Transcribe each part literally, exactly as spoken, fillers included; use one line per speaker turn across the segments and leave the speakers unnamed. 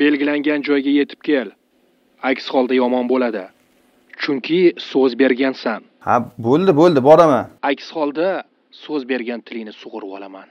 belgilangan joyga yetib kel. Aks holda yomon bo'ladi. Chunki so'z bergansan.
Ha, bo'ldi, bo'ldi, boraman.
Aks holda so'z bergan tilingni sug'urib olaman.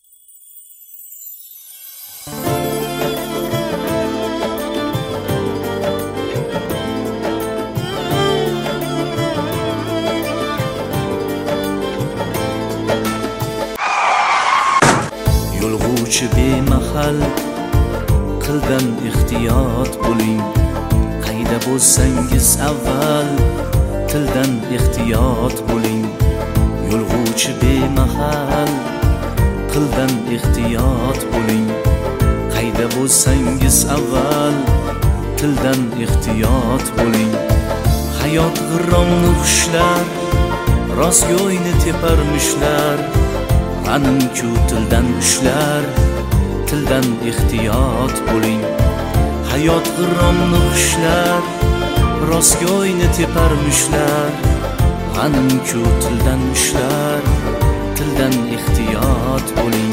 Yo'lg'uvchi bemahal qildan ehtiyot bo'ling. Qayda bo'lsangiz avval tildan ehtiyot bo'ling. Yo'lg'uvchi bemahal qildan ehtiyot bo'ling. Qayda bo'lsangiz avval tildan ehtiyot bo'ling. Hayot g'irromni xushlar, rostgo'yni teparmishlar. G'anim-ku tildan ushlar, tildan ehtiyot bo'ling. Hayot g'irromni xushlar, rostgo'yni teparmishlar. G'anim-ku tildan ushlar, tildan ehtiyot bo'ling.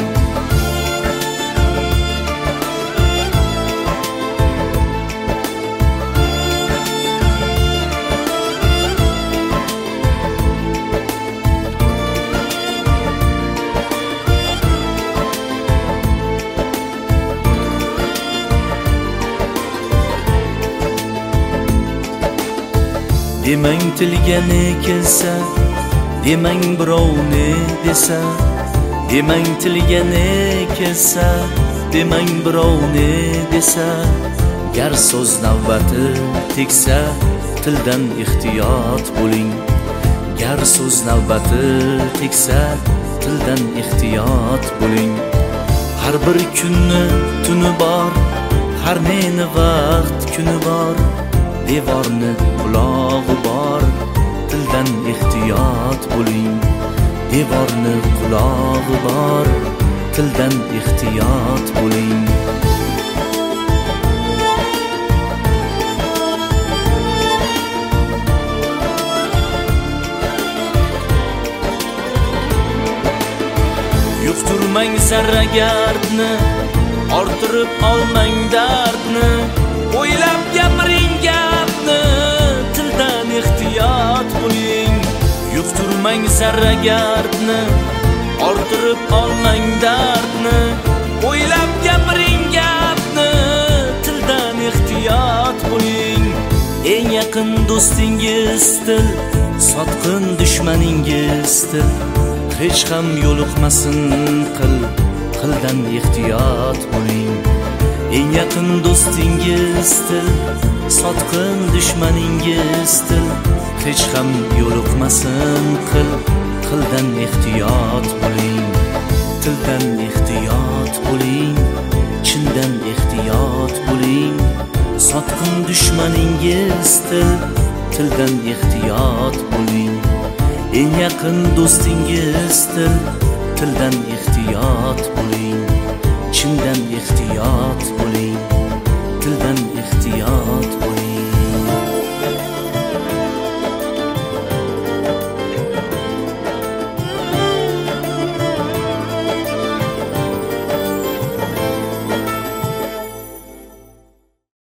Demang tilga ne kelsa, demang birovni desa. Demang tilga ne kelsa, demang birovni desa. Gar so'z navbati tegsa, tildan ehtiyot bo'ling. Gar so'z navbati tegsa, tildan ehtiyot bo'ling. Har bir kunni tuni bor, har neni vaqt kuni bor. Devorni qulog'i bor, tildan ehtiyot bo'ling. Devorni qulog'i bor, tildan ehtiyot bo'ling. Yuqtirmang zarra gardni, orttirib olmang dardni. O'ylab gapiring gapni, tildan ehtiyot bo'ling. Yuqtirmang zarra gardni, orttirib olmang dardni. O'ylab gapiring gapni, tildan ehtiyot bo'ling. Eng yaqin do'stingiz til, sotqin dushmaningiz til. Hech ham yo'liqmasin qil, qildan ehtiyot bo'ling. Eng yaqin do'stingiz til, sotqin dushmaningiz til. Hech ham yo'liqmasin qil, qildan ehtiyot bo'ling. Tildan ehtiyot bo'ling, chindan ehtiyot bo'ling. Sotqin dushmaningiz til, tildan ehtiyot bo'ling. Eng yaqin do'stingiz til, tildan ehtiyot bo'ling. Chindan ehtiyot bo'ling, tildan ehtiyot